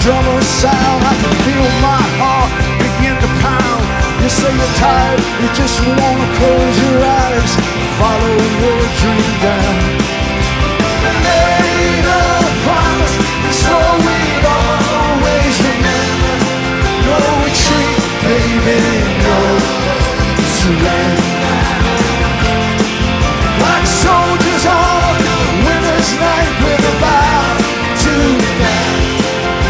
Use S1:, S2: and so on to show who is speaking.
S1: drummer sound. I can feel my heart begin to pound. You say you're tired, you just wanna close your eyes.